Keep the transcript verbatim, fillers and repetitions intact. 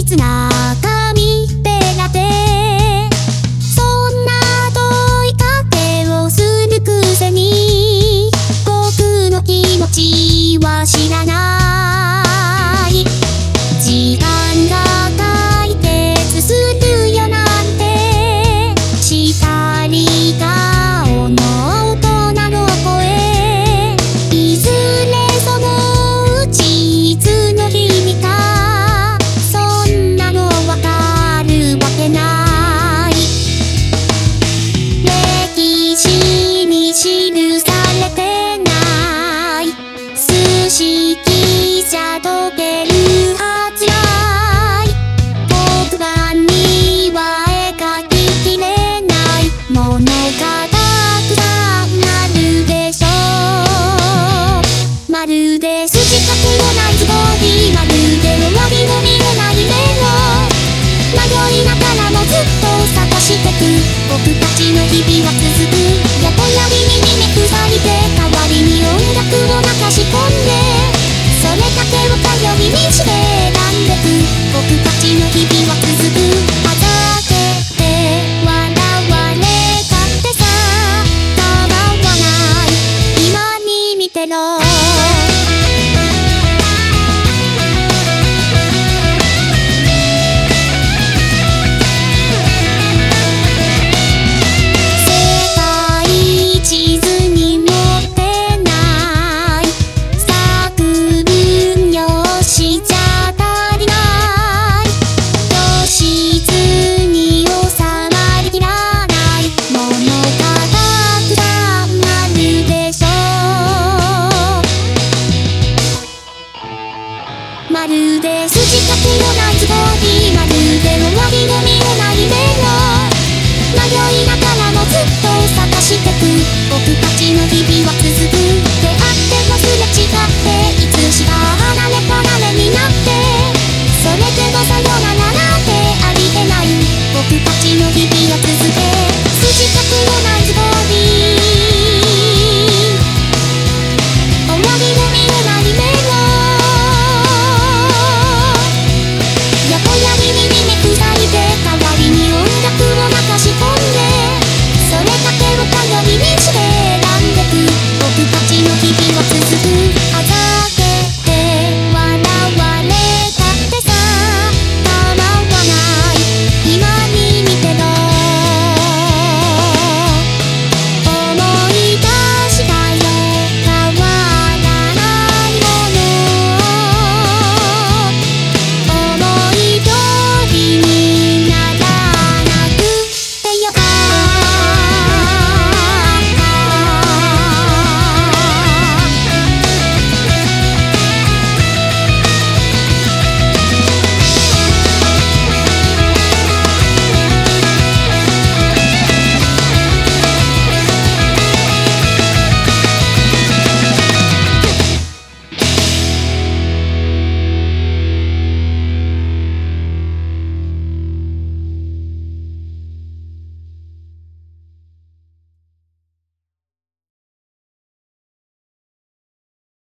密な紙ペラでそんな問いかけをするくせに僕の気持ちは知らない時間が解決するよなんてしたり顔の大人の声いずれそのうちいつの日にかそんなのわかるわけない歴史に記されてない数式じゃ解けるはずない黒板には描ききれないものがたくさんあるでしょうまるで筋書きのない図工まるで終わりの見えない目を迷いながらもずっと探してく僕たちの日々は続くやぼやりに耳塞いで代わりに音楽を流し込んでそれだけを頼りにして選んでく僕たちの日々は続くあざけて笑われたってさ構わない今に見てろまるで筋書きのない図工まるで終わりの見えない目を迷いながらもずっと探してく僕たちの日々は続く出会ってもすれ違っていつ